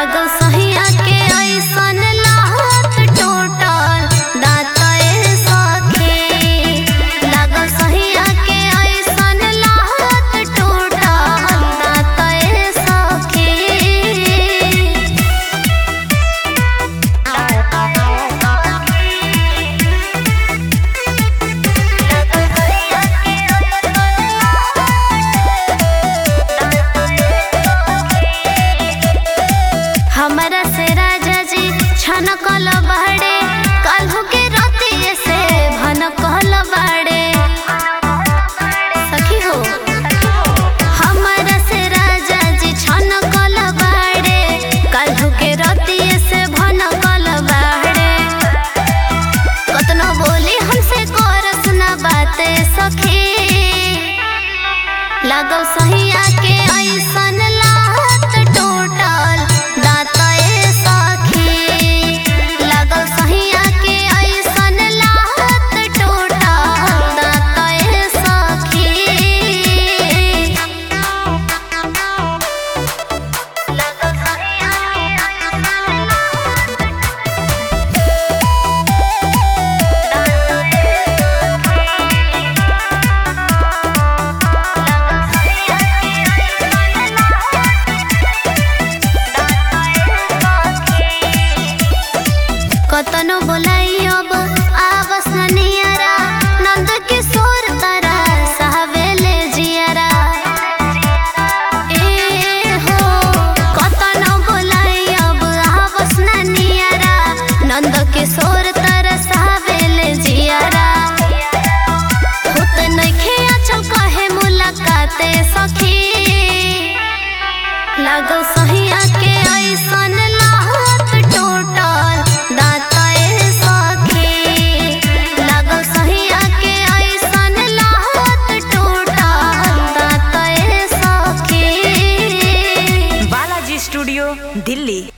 लागल सहिया के ऐसन लाहत टूटल दाँतए सखी। लागल सहिया के ऐसन लाहत टूटल दाँतए सखी। हमरा से राजा जी छनकल बाड़े, काल्हू के रतिये से भनकल बाड़े। सखी हो हमरा से राजा जी छनकल बाड़े, काल्हू के रतिये से भनकल बाड़े। कतनो बोली हमसे करस ना बाते सखी। लागल सहिया के ऐसन लाहत टूटल दाँतए सखी। लागल सहिया के ऐसन लाहत टूटल दाँतए सखी। लागल सहिया के कतनो बोलाई अब आवस न नियरा, नंद किशोर तारा सहवेले जियरा। ए हो कतनो बोलाई अब आवस न नियरा, नंद किशोर तारा सहवेले जियरा। होत नइखे आचल कहे मुलाकाते सखी। लागल सहिया के ऐसन लाहत टूटल दाँतए सखी। लागल सहिया के ऐसन लाहत टूटल दाँतए सखी। बालाजी स्टूडियो, दिल्ली।